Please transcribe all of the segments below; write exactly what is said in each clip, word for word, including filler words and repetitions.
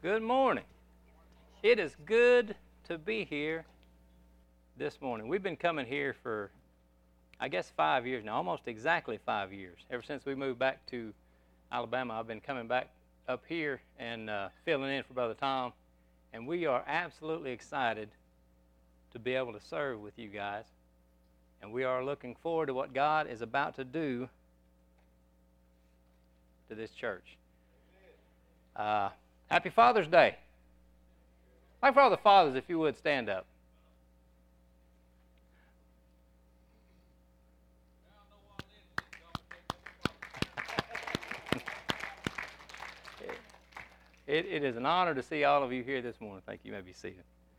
Good morning. It is good to be here this morning. We've been coming here for, I guess, five years now, almost exactly five years. Ever since we moved back to Alabama, I've been coming back up here and uh, filling in for Brother Tom, and we are absolutely excited to be able to serve with you guys, and we are looking forward to what God is about to do to this church. Uh, happy Father's Day. Like for all the fathers, if you would, stand up. It, it is an honor to see all of you here this morning. Thank you. You may be seated.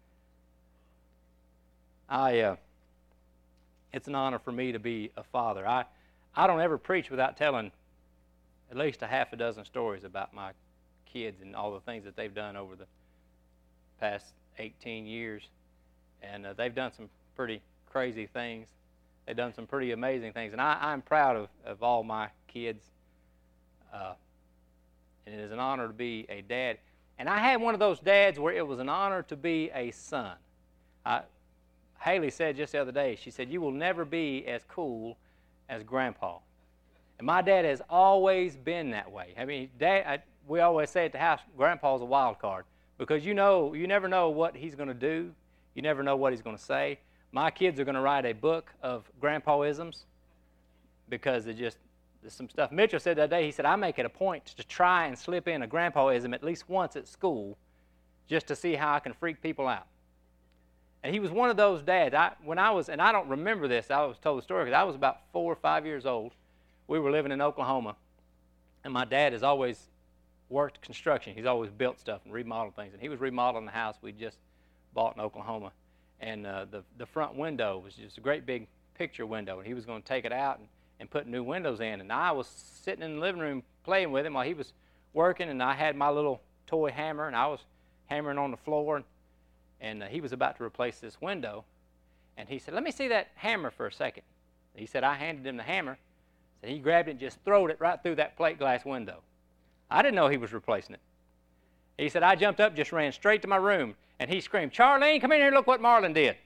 I, uh, it's an honor for me to be a father. I, I don't ever preach without telling at least a half a dozen stories about my kids and all the things that they've done over the past eighteen years. And uh, they've done some pretty crazy things. They've done some pretty amazing things. And I, I'm proud of, of all my kids. Uh, and it is an honor to be a dad. And I had one of those dads where it was an honor to be a son. I, Haley said just the other day, she said, "You will never be as cool as Grandpa." And my dad has always been that way. I mean, Dad, I, we always say at the house, Grandpa's a wild card. Because you know, you never know what he's going to do. You never know what he's going to say. My kids are going to write a book of Grandpa-isms because it just, there's some stuff. Mitchell said that day, he said, "I make it a point to try and slip in a Grandpa-ism at least once at school just to see how I can freak people out." And he was one of those dads. I, when I was, and I don't remember this, I was told the story because I was about four or five years old. We were living in Oklahoma, and my dad has always worked construction. He's always built stuff and remodeled things. And he was remodeling the house we just bought in Oklahoma. And uh, the, the front window was just a great big picture window. And he was going to take it out and, and put new windows in. And I was sitting in the living room playing with him while he was working. And I had my little toy hammer, and I was hammering on the floor. And, and uh, he was about to replace this window. And he said, "Let me see that hammer for a second." He said, I handed him the hammer. So he grabbed it and just throwed it right through that plate glass window. I didn't know he was replacing it. He said, I jumped up, just ran straight to my room, and he screamed, "Charlene, come in here and look what Marlon did."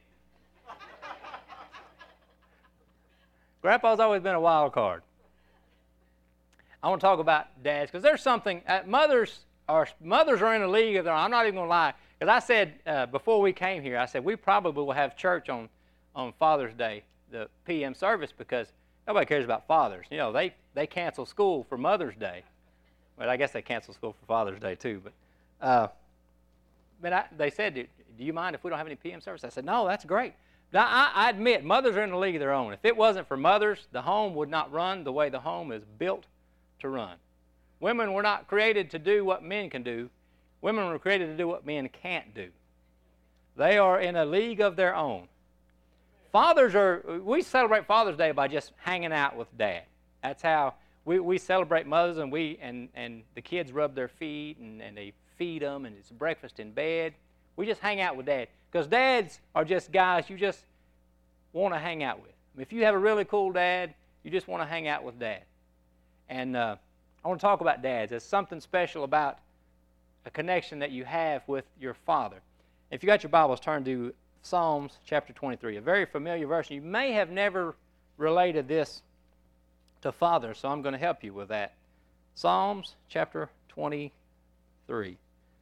Grandpa's always been a wild card. I want to talk about dads, because there's something, uh, mothers, are, mothers are in a league of their own. I'm not even going to lie, because I said, uh, before we came here, I said, we probably will have church on, on Father's Day, the P M service, because nobody cares about fathers. You know, they, they cancel school for Mother's Day. Well, I guess they cancel school for Father's Day too. But, uh, but I, they said, do, do you mind if we don't have any P M service? I said, no, that's great. Now, I, I admit, mothers are in a league of their own. If it wasn't for mothers, the home would not run the way the home is built to run. Women were not created to do what men can do. Women were created to do what men can't do. They are in a league of their own. Fathers are, we celebrate Father's Day by just hanging out with Dad. That's how we, we celebrate mothers, and we and, and the kids rub their feet, and, and they feed them, and it's breakfast in bed. We just hang out with Dad. Because dads are just guys you just want to hang out with. I mean, if you have a really cool dad, you just want to hang out with Dad. And uh, I want to talk about dads. There's something special about a connection that you have with your father. If you got your Bibles, turn to Psalms chapter twenty-three, a very familiar verse. You may have never related this to fathers, so I'm going to help you with that. Psalms chapter twenty-three.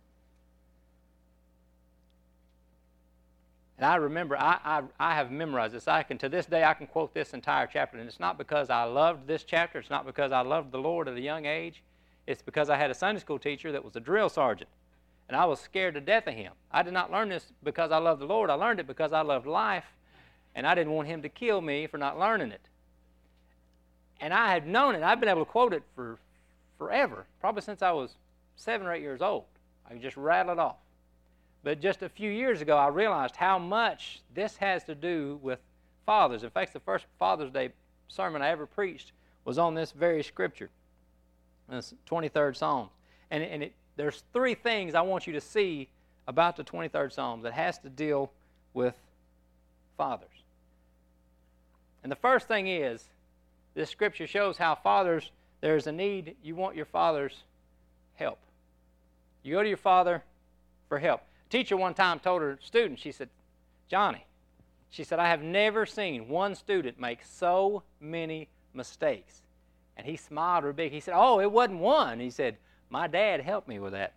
And I remember, I, I, I have memorized this. I can, to this day, I can quote this entire chapter. And it's not because I loved this chapter. It's not because I loved the Lord at a young age. It's because I had a Sunday school teacher that was a drill sergeant. And I was scared to death of him. I did not learn this because I loved the Lord. I learned it because I loved life. And I didn't want him to kill me for not learning it. And I had known it. I've been able to quote it for forever, probably since I was seven or eight years old. I could just rattle it off. But just a few years ago, I realized how much this has to do with fathers. In fact, the first Father's Day sermon I ever preached was on this very scripture, this twenty-third Psalm. And, and it, there's three things I want you to see about the twenty-third Psalm that has to deal with fathers. And the first thing is, this scripture shows how fathers, there's a need, you want your father's help. You go to your father for help. A teacher one time told her student, she said, Johnny, she said, I have never seen one student make so many mistakes. And he smiled real big. He said, oh, it wasn't one. He said, my dad helped me with that.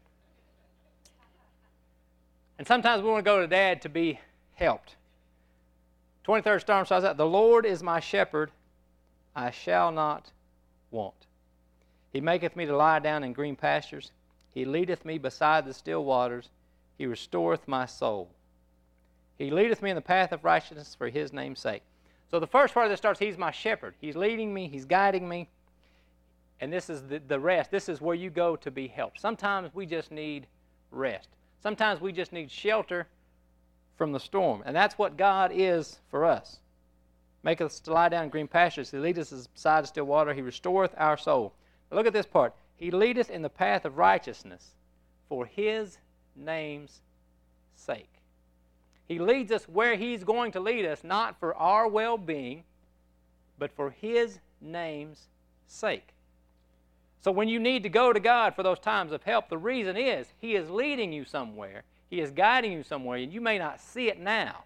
And sometimes we want to go to Dad to be helped. twenty-third Psalm says that, the Lord is my shepherd, I shall not want. He maketh me to lie down in green pastures. He leadeth me beside the still waters. He restoreth my soul. He leadeth me in the path of righteousness for his name's sake. So the first part of this starts, he's my shepherd. He's leading me. He's guiding me. And this is the, the rest. This is where you go to be helped. Sometimes we just need rest. Sometimes we just need shelter from the storm. And that's what God is for us. Maketh us to lie down in green pastures. He leadeth us beside the still water. He restoreth our soul. Now look at this part. He leadeth in the path of righteousness for his name's sake. He leads us where he's going to lead us, not for our well-being, but for his name's sake. So when you need to go to God for those times of help, the reason is he is leading you somewhere. He is guiding you somewhere, and you may not see it now.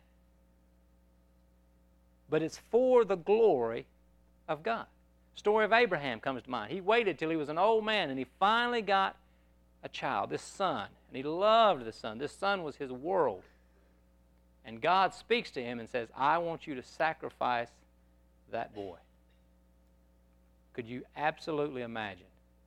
But it's for the glory of God. The story of Abraham comes to mind. He waited till he was an old man, and he finally got a child, this son. And he loved this son. This son was his world. And God speaks to him and says, I want you to sacrifice that boy. Could you absolutely imagine?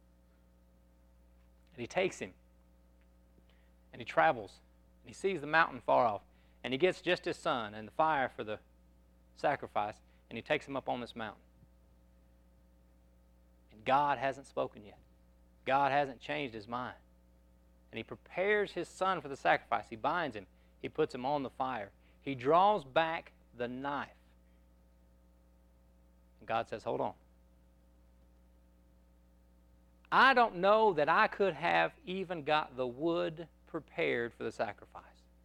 And he takes him, and he travels, and he sees the mountain far off, and he gets just his son and the fire for the sacrifice, and he takes him up on this mountain. And God hasn't spoken yet. God hasn't changed his mind. And he prepares his son for the sacrifice. He binds him. He puts him on the fire. He draws back the knife. And God says, hold on. I don't know that I could have even got the wood prepared for the sacrifice.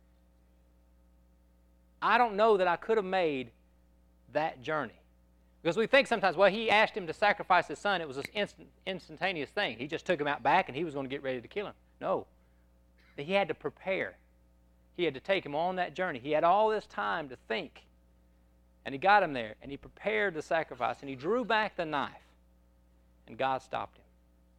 I don't know that I could have made that journey. Because we think sometimes, well, he asked him to sacrifice his son. It was this instant, instantaneous thing. He just took him out back and he was going to get ready to kill him. No. He had to prepare. He had to take him on that journey. He had all this time to think. And he got him there, and he prepared the sacrifice, and he drew back the knife, and God stopped him.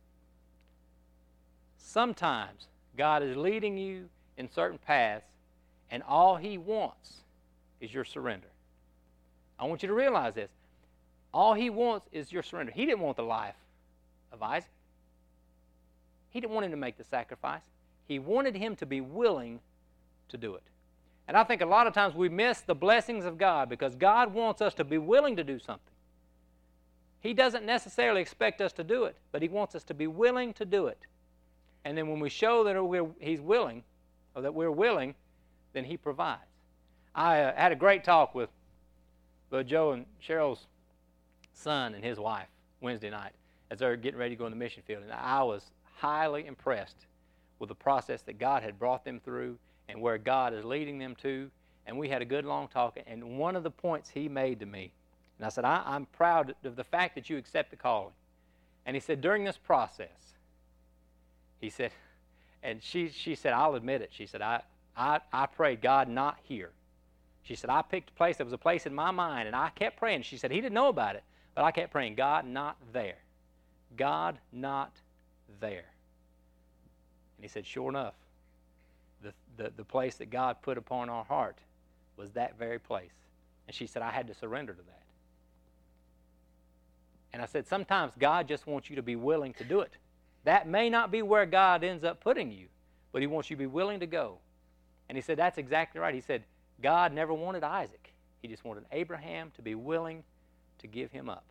Sometimes God is leading you in certain paths, and all he wants is your surrender. I want you to realize this. All he wants is your surrender. He didn't want the life of Isaac. He didn't want him to make the sacrifice. He wanted him to be willing to do it. And I think a lot of times we miss the blessings of God because God wants us to be willing to do something. He doesn't necessarily expect us to do it, but he wants us to be willing to do it. And then when we show that we're, he's willing, or that we're willing, then he provides. I uh, had a great talk with, with Joe and Cheryl's son and his wife Wednesday night as they were getting ready to go in the mission field. And I was highly impressed with the process that God had brought them through and where God is leading them to. And we had a good long talk. And one of the points he made to me, and I said, I, I'm proud of the fact that you accept the calling. And he said, during this process, he said, and she, she said, I'll admit it. She said, I, I, I prayed, God, not here. She said, I picked a place. There was a place in my mind, and I kept praying. She said, he didn't know about it, but I kept praying, God, not there. God, not there. And he said, sure enough, the, the, the place that God put upon our heart was that very place. And she said, I had to surrender to that. And I said, sometimes God just wants you to be willing to do it. That may not be where God ends up putting you, but he wants you to be willing to go. And he said, that's exactly right. He said, God never wanted Isaac. He just wanted Abraham to be willing to give him up.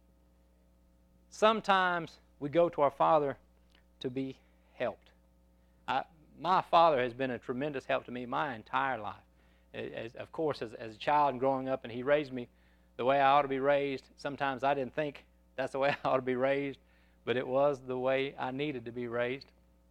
Sometimes we go to our Father to be helped. I, my father has been a tremendous help to me my entire life. As, of course, as, as a child and growing up, and he raised me the way I ought to be raised. Sometimes I didn't think that's the way I ought to be raised, but it was the way I needed to be raised.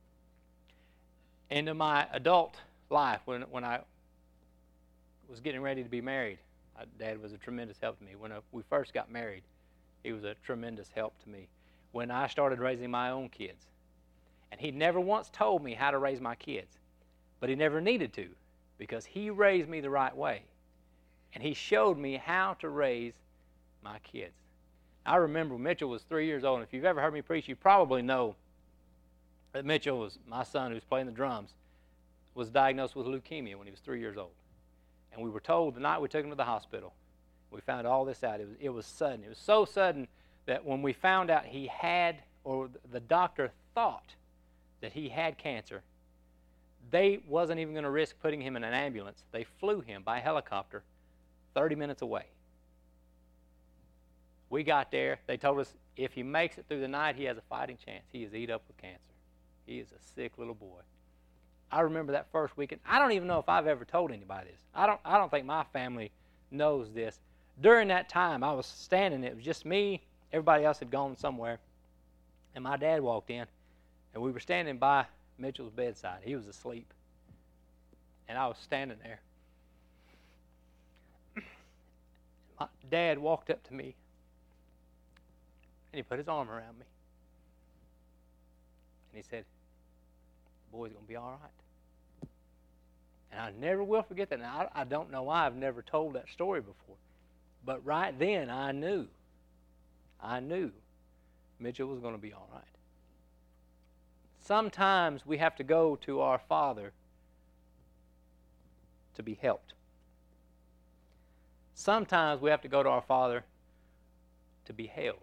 Into my adult life, when, when I was getting ready to be married, my dad was a tremendous help to me. When I, we first got married, he was a tremendous help to me. When I started raising my own kids. And he never once told me how to raise my kids. But he never needed to, because he raised me the right way. And he showed me how to raise my kids. I remember Mitchell was three years old, and if you've ever heard me preach, you probably know that Mitchell was my son who's playing the drums, was diagnosed with leukemia when he was three years old. And we were told the night we took him to the hospital, we found all this out. It was, it was sudden. It was so sudden that when we found out he had, or the doctor thought that he had cancer, they wasn't even going to risk putting him in an ambulance. They flew him by helicopter thirty minutes away. We got there. They told us if he makes it through the night, he has a fighting chance. He is eat up with cancer. He is a sick little boy. I remember that first weekend. I don't even know if I've ever told anybody this. I don't, I don't think my family knows this. During that time, I was standing. It was just me. Everybody else had gone somewhere. And my dad walked in, and we were standing by Mitchell's bedside. He was asleep. And I was standing there. My dad walked up to me, and he put his arm around me. And he said, "The boy's going to be all right." And I never will forget that. Now, I, I don't know why I've never told that story before. But right then, I knew. I knew Mitchell was going to be all right. Sometimes we have to go to our Father to be helped. Sometimes we have to go to our Father to be held.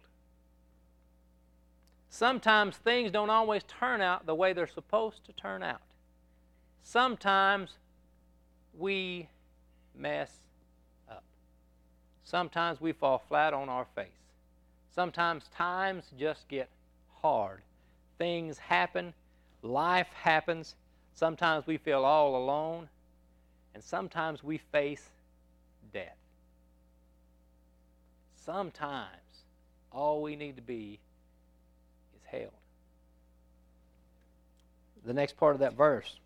Sometimes things don't always turn out the way they're supposed to turn out. Sometimes we mess up. Sometimes we fall flat on our face. Sometimes times just get hard. Things happen. Life happens. Sometimes we feel all alone. And sometimes we face death. Sometimes all we need to be is held. The next part of that verse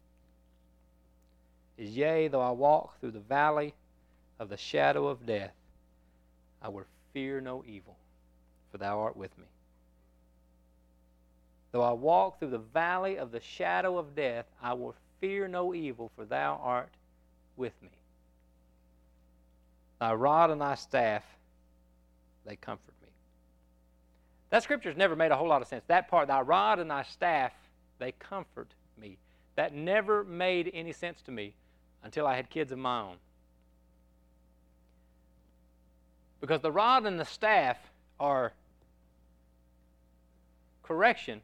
is, "Yea, though I walk through the valley of the shadow of death, I will fear no evil, for thou art with me. Though I walk through the valley of the shadow of death, I will fear no evil, for thou art with me. Thy rod and thy staff, they comfort me." That scripture's never made a whole lot of sense. That part, thy rod and thy staff, they comfort me. That never made any sense to me until I had kids of my own. Because the rod and the staff are correction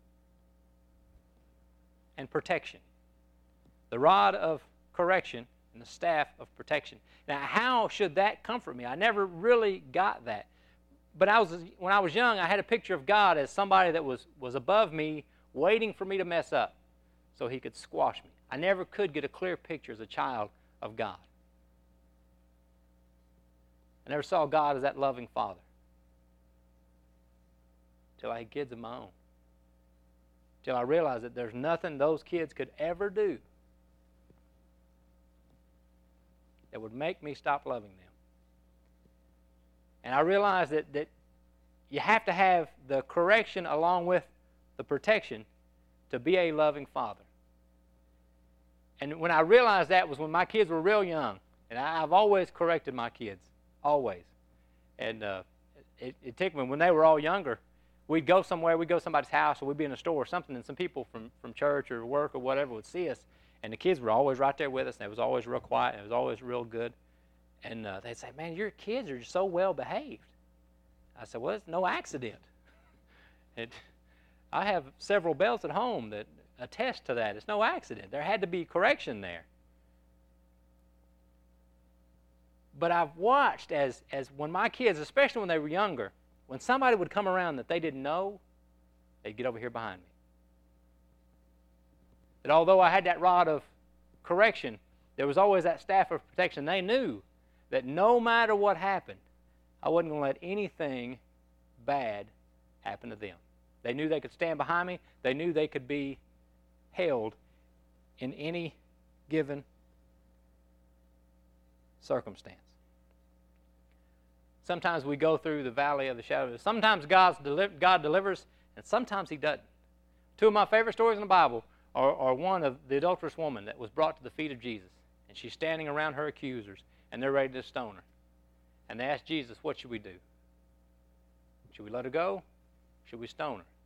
and protection. The rod of correction and the staff of protection. Now, how should that comfort me? I never really got that. But I was, when I was young, I had a picture of God as somebody that was, was above me, waiting for me to mess up so he could squash me. I never could get a clear picture as a child of God. I never saw God as that loving Father till I had kids of my own. Till I realized that there's nothing those kids could ever do that would make me stop loving them. And I realized that, that you have to have the correction along with the protection to be a loving father. And when I realized that was when my kids were real young. And I, I've always corrected my kids, always. And uh, it, it took me, when they were all younger, we'd go somewhere, we'd go to somebody's house, or we'd be in a store or something, and some people from, from church or work or whatever would see us, and the kids were always right there with us, and it was always real quiet, and it was always real good. And uh, they'd say, "Man, your kids are just so well behaved." I said, "Well, it's no accident." it, I have several belts at home that attest to that. It's no accident. There had to be correction there. But I've watched as, as when my kids, especially when they were younger, when somebody would come around that they didn't know, they'd get over here behind me. That although I had that rod of correction, there was always that staff of protection. They knew that no matter what happened, I wasn't going to let anything bad happen to them. They knew they could stand behind me. They knew they could be held in any given circumstance. Sometimes we go through the valley of the shadow. Sometimes God's deli- God delivers, and sometimes he doesn't. Two of my favorite stories in the Bible are, are one of the adulterous woman that was brought to the feet of Jesus. And she's standing around her accusers, and they're ready to stone her. And they asked Jesus, what should we do? Should we let her go? Should we stone her?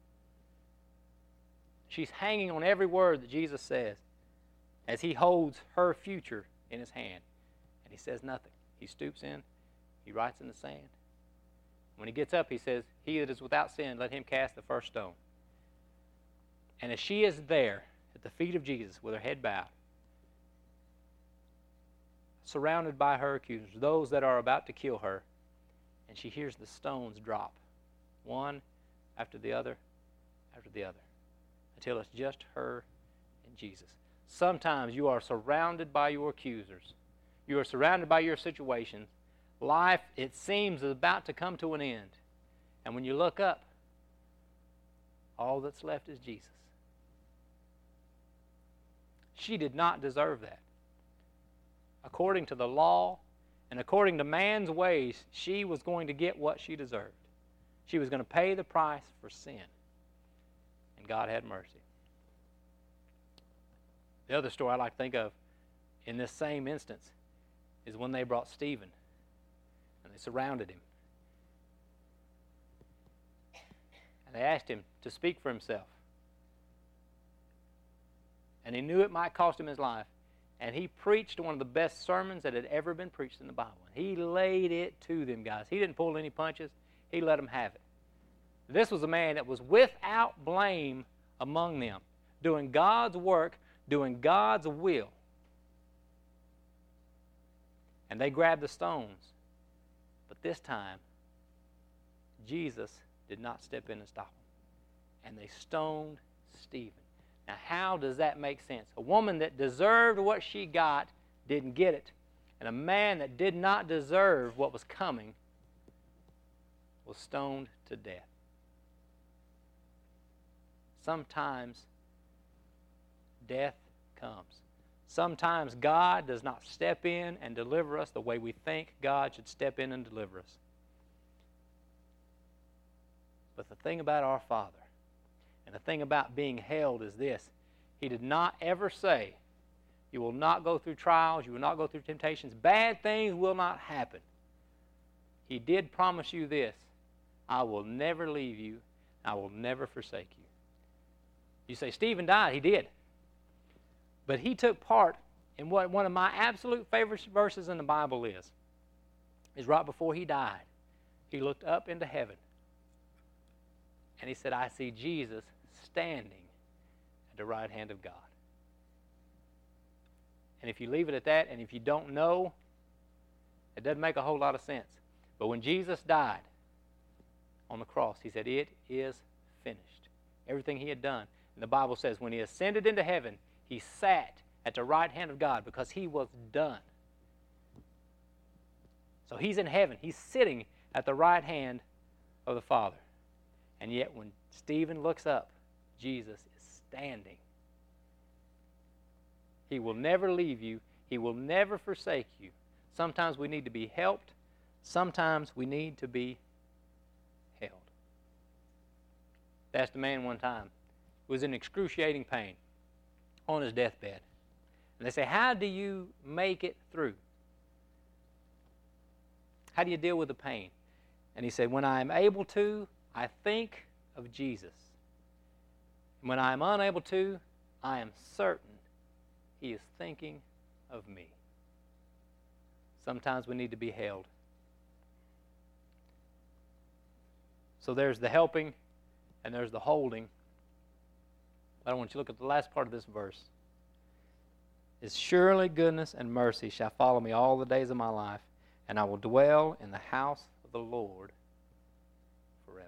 She's hanging on every word that Jesus says as he holds her future in his hand. And he says nothing. He stoops in. He writes in the sand. When he gets up, he says, he that is without sin, let him cast the first stone. And as she is there at the feet of Jesus with her head bowed, surrounded by her accusers, those that are about to kill her, and she hears the stones drop, one after the other after the other, until it's just her and Jesus. Sometimes you are surrounded by your accusers. You are surrounded by your situations. Life, it seems, is about to come to an end. And when you look up, all that's left is Jesus. She did not deserve that. According to the law and according to man's ways, she was going to get what she deserved. She was going to pay the price for sin. And God had mercy. The other story I like to think of in this same instance is when they brought Stephen and they surrounded him. And they asked him to speak for himself. And he knew it might cost him his life. And he preached one of the best sermons that had ever been preached in the Bible. He laid it to them, guys. He didn't pull any punches. He let them have it. This was a man that was without blame among them, doing God's work, doing God's will. And they grabbed the stones. But this time, Jesus did not step in and stop them. And they stoned Stephen. Now, how does that make sense? A woman that deserved what she got didn't get it. And a man that did not deserve what was coming was stoned to death. Sometimes death comes. Sometimes God does not step in and deliver us the way we think God should step in and deliver us. But the thing about our Father, and the thing about being held is this: He did not ever say, you will not go through trials, you will not go through temptations, bad things will not happen. He did promise you this: I will never leave you, I will never forsake you. You say, Stephen died. He did. But he took part in what one of my absolute favorite verses in the Bible is. Is right before he died, he looked up into heaven and he said, I see Jesus standing at the right hand of God. And if you leave it at that, and if you don't know, it doesn't make a whole lot of sense. But when Jesus died on the cross, he said, it is finished. Everything he had done. And the Bible says when he ascended into heaven, he sat at the right hand of God because he was done. So he's in heaven. He's sitting at the right hand of the Father. And yet when Stephen looks up, Jesus is standing. He will never leave you. He will never forsake you. Sometimes we need to be helped. Sometimes we need to be held. That's the man one time who was in excruciating pain on his deathbed. And they say, how do you make it through? How do you deal with the pain? And he said, when I am able to, I think of Jesus. And when I am unable to, I am certain he is thinking of me. Sometimes we need to be held. So there's the helping and there's the holding. But I want you to look at the last part of this verse. Is surely goodness and mercy shall follow me all the days of my life, and I will dwell in the house of the Lord forever.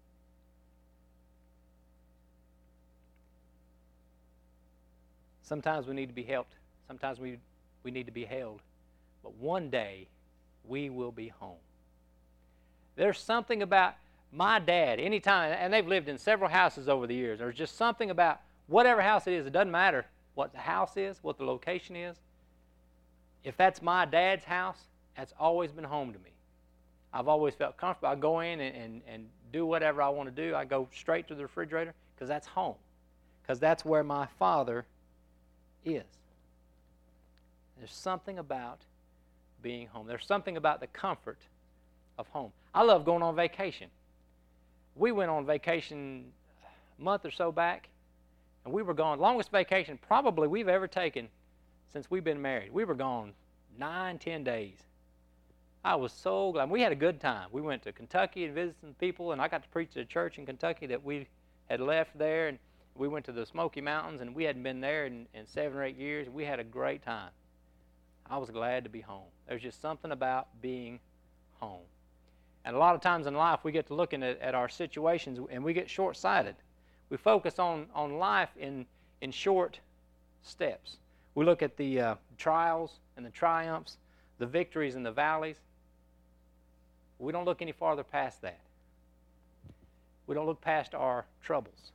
Sometimes we need to be helped. Sometimes we, we need to be held. But one day, we will be home. There's something about my dad, anytime, and they've lived in several houses over the years, there's just something about whatever house it is, it doesn't matter what the house is, what the location is. If that's my dad's house, that's always been home to me. I've always felt comfortable. I go in and, and, and do whatever I want to do. I go straight to the refrigerator, because that's home, because that's where my Father is. There's something about being home. There's something about the comfort of home. I love going on vacation. We went on vacation a month or so back, and we were gone. Longest vacation probably we've ever taken since we've been married. We were gone nine, ten days. I was so glad. We had a good time. We went to Kentucky and visited some people, and I got to preach at a church in Kentucky that we had left there, and we went to the Smoky Mountains, and we hadn't been there in, in seven or eight years. We had a great time. I was glad to be home. There's just something about being home. And a lot of times in life, we get to looking at, at our situations, and we get short-sighted. We focus on, on life in, in short steps. We look at the uh, trials and the triumphs, the victories and the valleys. We don't look any farther past that. We don't look past our troubles.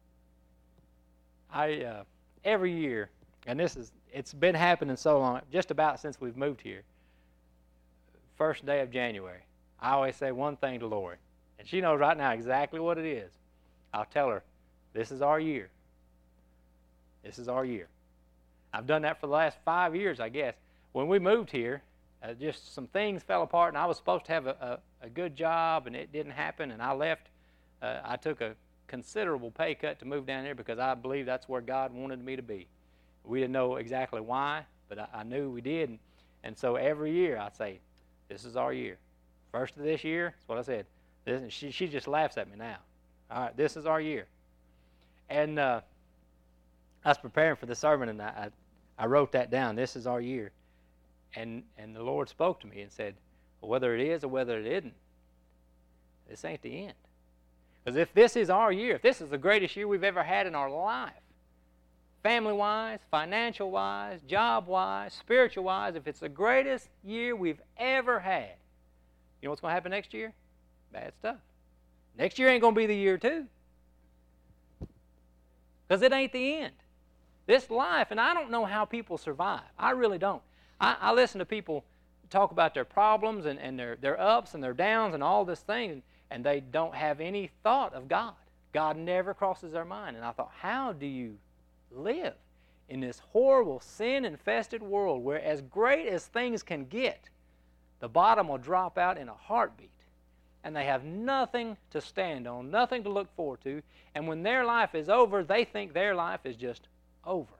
I uh, every year, and this is it's been happening so long, just about since we've moved here. First day of January, I always say one thing to Lori, and she knows right now exactly what it is. I'll tell her, this is our year. This is our year. I've done that for the last five years, I guess. When we moved here, uh, just some things fell apart, and I was supposed to have a, a, a good job, and it didn't happen, and I left. Uh, I took a considerable pay cut to move down here because I believe that's where God wanted me to be. We didn't know exactly why, but I, I knew we did. And, and so every year I say, this is our year. First of this year, that's what I said. This, she, she just laughs at me now. All right, this is our year. And uh, I was preparing for the sermon, and I, I, I wrote that down. This is our year. And, and the Lord spoke to me and said, well, whether it is or whether it isn't, this ain't the end. Because if this is our year, if this is the greatest year we've ever had in our life, family-wise, financial-wise, job-wise, spiritual-wise, if it's the greatest year we've ever had, you know what's going to happen next year? Bad stuff. Next year ain't going to be the year too. Because it ain't the end. This life, and I don't know how people survive. I really don't. I, I listen to people talk about their problems and, and their, their ups and their downs and all this thing, and they don't have any thought of God. God never crosses their mind. And I thought, how do you live in this horrible, sin-infested world where as great as things can get, the bottom will drop out in a heartbeat, and they have nothing to stand on, nothing to look forward to, and when their life is over, they think their life is just over.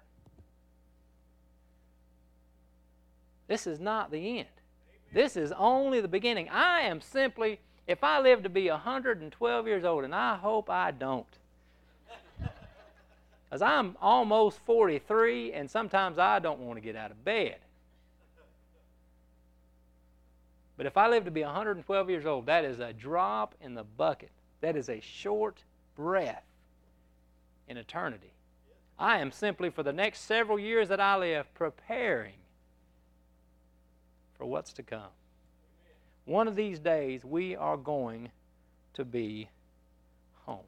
This is not the end. This is only the beginning. I am simply, if I live to be one hundred twelve years old, and I hope I don't, because I'm almost forty-three, and sometimes I don't want to get out of bed. But if I live to be one hundred twelve years old, that is a drop in the bucket. That is a short breath in eternity. I am simply, for the next several years that I live, preparing for what's to come. One of these days, we are going to be home.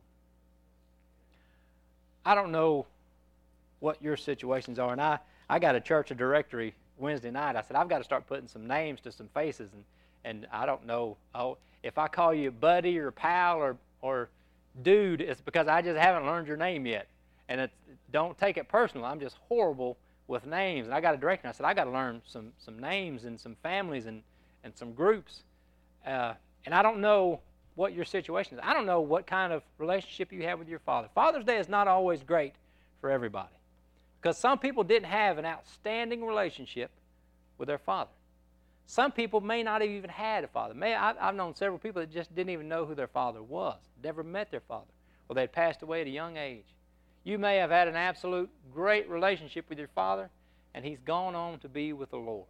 I don't know what your situations are, and I, I got a church of directory Wednesday night. I said, I've got to start putting some names to some faces, and, and I don't know. Oh, if I call you buddy or pal or, or dude, it's because I just haven't learned your name yet. And it's, don't take it personal. I'm just horrible with names. And I got a director, and I said, I got to learn some, some names and some families and, and some groups. Uh, and I don't know what your situation is. I don't know what kind of relationship you have with your father. Father's Day is not always great for everybody, because some people didn't have an outstanding relationship with their father. Some people may not have even had a father. May, I, I've known several people that just didn't even know who their father was, never met their father, or they'd passed away at a young age. You may have had an absolute great relationship with your father, and he's gone on to be with the Lord.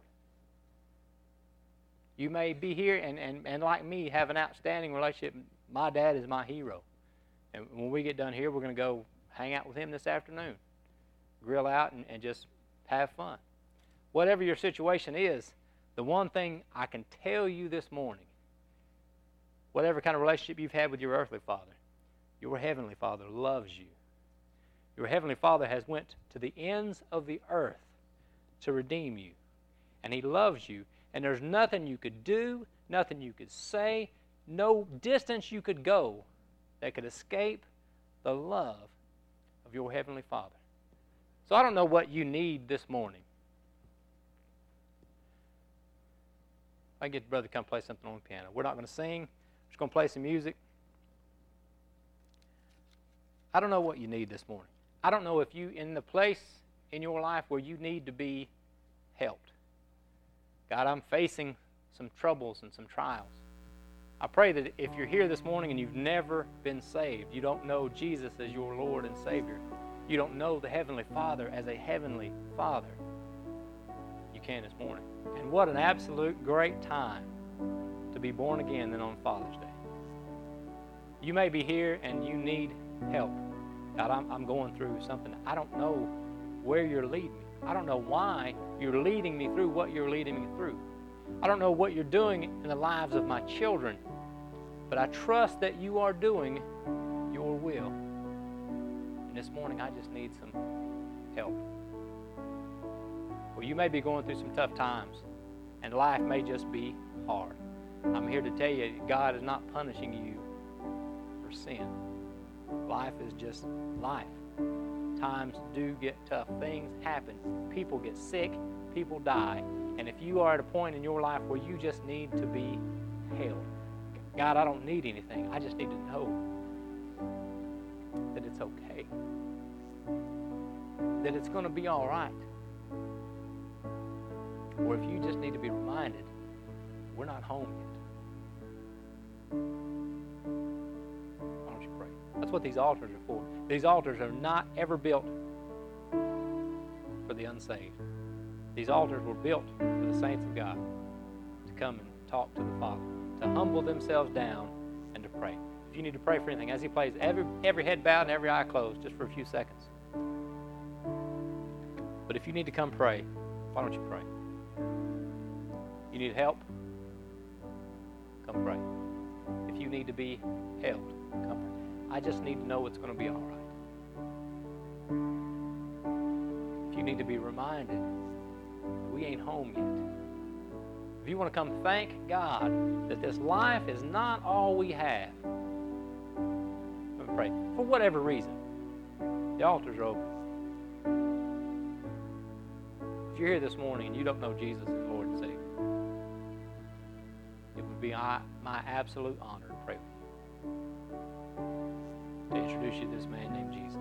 You may be here and, and, and like me, have an outstanding relationship. My dad is my hero. And when we get done here, we're going to go hang out with him this afternoon, grill out, and, and just have fun. Whatever your situation is, the one thing I can tell you this morning, whatever kind of relationship you've had with your earthly father, your heavenly Father loves you. Your heavenly Father has went to the ends of the earth to redeem you. And he loves you. And there's nothing you could do, nothing you could say, no distance you could go that could escape the love of your Heavenly Father. So I don't know what you need this morning. I get the brother to come play something on the piano. We're not going to sing. We're just going to play some music. I don't know what you need this morning. I don't know if you in the place in your life where you need to be helped. God, I'm facing some troubles and some trials. I pray that if you're here this morning and you've never been saved, you don't know Jesus as your Lord and Savior, you don't know the Heavenly Father as a Heavenly Father, you can this morning. And what an absolute great time to be born again than on Father's Day. You may be here and you need help. God, I'm, I'm going through something. I don't know where you're leading me. I don't know why you're leading me through what you're leading me through. I don't know what you're doing in the lives of my children, but I trust that you are doing your will. And this morning, I just need some help. Well, you may be going through some tough times, and life may just be hard. I'm here to tell you, God is not punishing you for sin. Life is just life. Times do get tough. Things happen. People get sick. People die. And if you are at a point in your life where you just need to be held, God, I don't need anything. I just need to know that it's okay. That it's going to be all right. Or if you just need to be reminded, we're not home yet. Why don't you pray? That's what these altars are for. These altars are not ever built for the unsaved. These altars were built for the saints of God to come and talk to the Father, to humble themselves down and to pray. If you need to pray for anything, as he plays, every, every head bowed and every eye closed just for a few seconds. But if you need to come pray, why don't you pray? You need help? Come pray. If you need to be helped, come pray. I just need to know it's going to be all right. If you need to be reminded that we ain't home yet. If you want to come thank God that this life is not all we have, come pray. For whatever reason, the altars are open. If you're here this morning and you don't know Jesus as Lord and Savior, it would be my absolute honor to pray with you, to introduce you to this man named Jesus.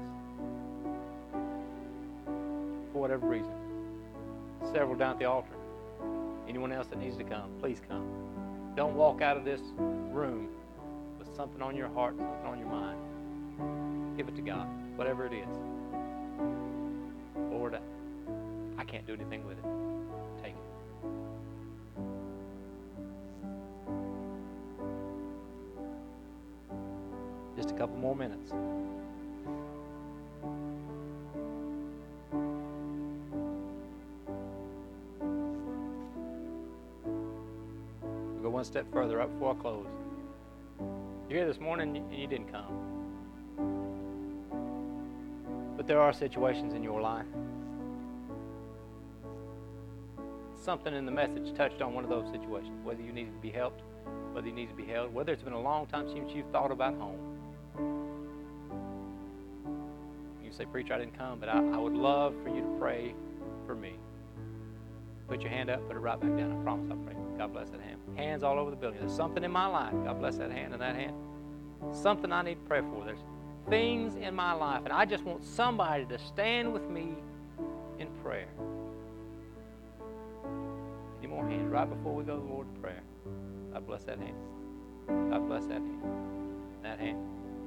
For whatever reason, several down at the altar. Anyone else that needs to come, please come. Don't walk out of this room with something on your heart, something on your mind. Give it to God, whatever it is. Lord, I can't do anything with it. Take it. Just a couple more minutes. We'll go one step further up before I close. You're here this morning and you didn't come. But there are situations in your life. Something in the message touched on one of those situations, whether you need to be helped, whether you need to be held, whether it's been a long time since you've thought about home. You say, preacher, I didn't come, but I, I would love for you to pray for me. Put your hand up, put it right back down. I promise I'll pray. God bless that hand. Hands all over the building. There's something in my life. God bless that hand and that hand. Something I need to pray for. There's things in my life, and I just want somebody to stand with me in prayer. Any more hands right before we go to the Lord in prayer? God bless that hand. God bless that hand. That hand.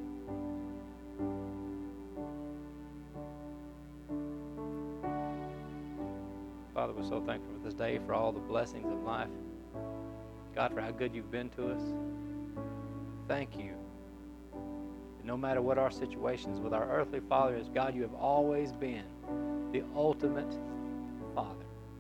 Father, we're so thankful for this day, for all the blessings of life. God, for how good you've been to us. Thank you. No matter what our situations with our earthly father is, God, you have always been the ultimate Father.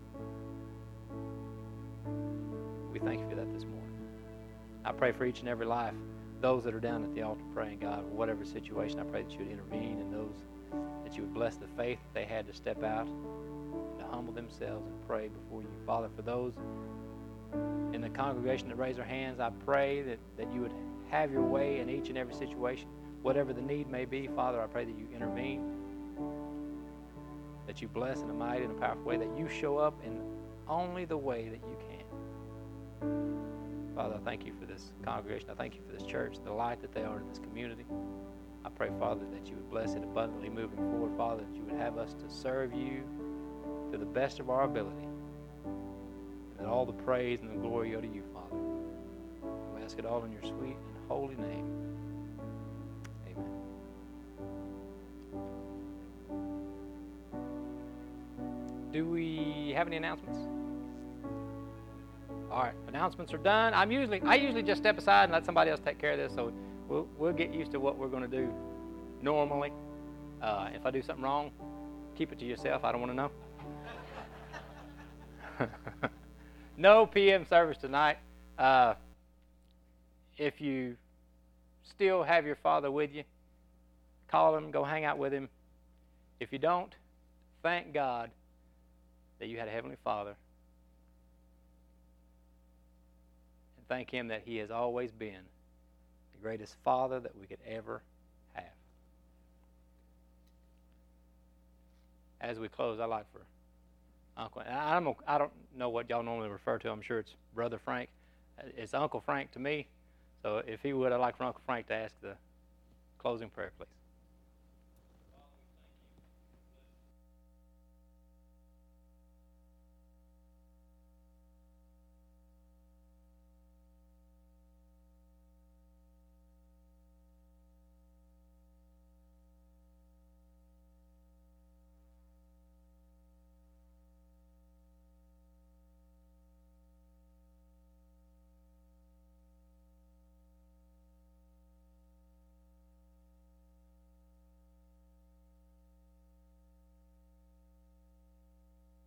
We thank you for that this morning. I pray for each and every life, those that are down at the altar praying, God, whatever situation, I pray that you would intervene, and those that you would bless the faith that they had to step out, to humble themselves and pray before you. Father, for those in the congregation that raise their hands, I pray that, that you would have your way in each and every situation. Whatever the need may be, Father, I pray that you intervene. that you bless in a mighty and a powerful way, that you show up in only the way that you can. Father, I thank you for this congregation. I thank you for this church, the light that they are in this community. I pray, Father, that you would bless it abundantly moving forward, Father, that you would have us to serve you to the best of our ability. And that all the praise and the glory go to you, Father. We ask it all in your sweet and holy name. Amen. Do we have any announcements? All right, announcements are done. I'm usually I usually just step aside and let somebody else take care of this, so we'll we'll get used to what we're going to do normally. Uh, if I do something wrong, keep it to yourself. I don't want to know. No P M service tonight. Uh, if you still have your father with you, call him, go hang out with him. If you don't, thank God that you had a Heavenly Father. And thank him that he has always been the greatest father that we could ever have. As we close, I'd like for Uncle, and I don't, I don't know what y'all normally refer to. I'm sure it's Brother Frank. It's Uncle Frank to me. So if he would, I'd like for Uncle Frank to ask the closing prayer, please.